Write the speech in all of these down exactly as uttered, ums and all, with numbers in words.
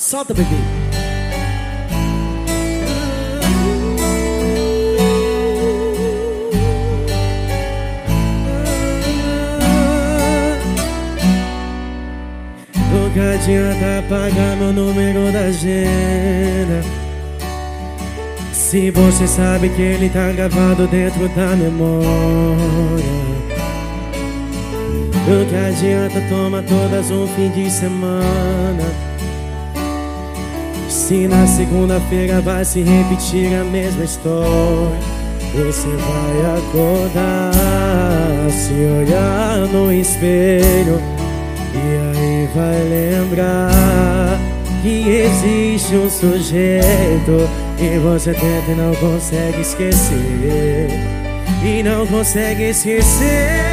Solta, bebê. Nunca adianta apagar meu número da agenda, se você sabe que ele tá gravado dentro da memória. Nunca adianta tomar todas um fim de semana, se na segunda-feira vai se repetir a mesma história. Você vai acordar, se olhar no espelho, e aí vai lembrar que existe um sujeito que você tenta e não consegue esquecer, e não consegue esquecer.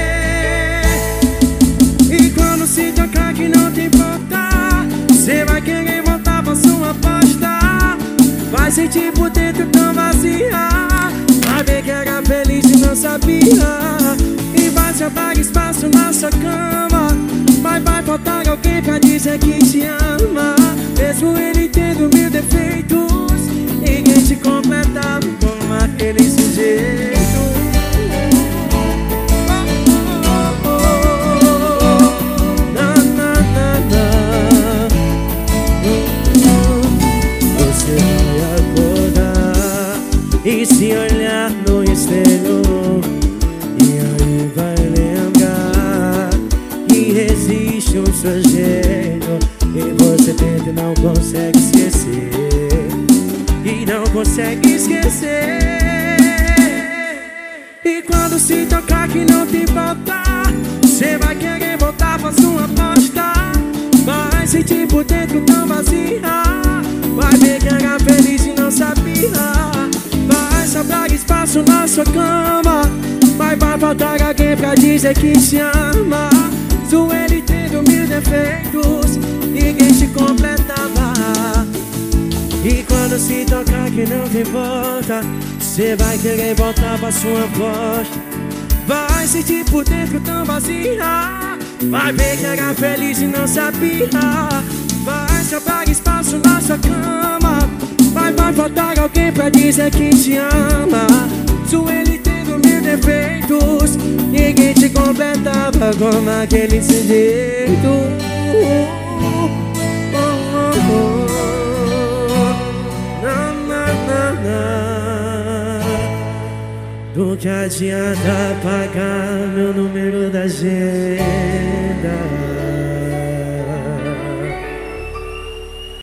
E quando se tocar que não tem volta, você vai querer voltar pra sua aposta. Vai sentir por dentro tão vazia, vai ver que era feliz e não sabia. E vai sobrar espaço na sua cama, mas vai faltar alguém pra dizer que te ama. Mesmo ele tendo mil defeitos, ninguém te completa como aquele sujeito. Você vai acordar e se olhar no espelho, e aí vai lembrar que existe um sujeito e você tenta e não consegue esquecer, e não consegue esquecer. E quando se tocar que não tem volta, você vai querer voltar pra sua aposta. Vai sentir por dentro tão vazia, vai ver que era feliz e não sabia. Vai sobrar espaço na sua cama, mas vai faltar alguém pra dizer que te ama. Só ele tendo mil defeitos, ninguém te completava. E quando se tocar que não tem volta, você vai querer voltar pra sua aposta. Vai sentir por dentro tão vazia, vai ver que era feliz e não sabia. Vai sobrar espaço na sua cama, mas vai faltar alguém pra dizer que te ama. Só ele tendo mil defeitos, ninguém te completava como aquele sujeito. Do que adianta apagar meu número da agenda,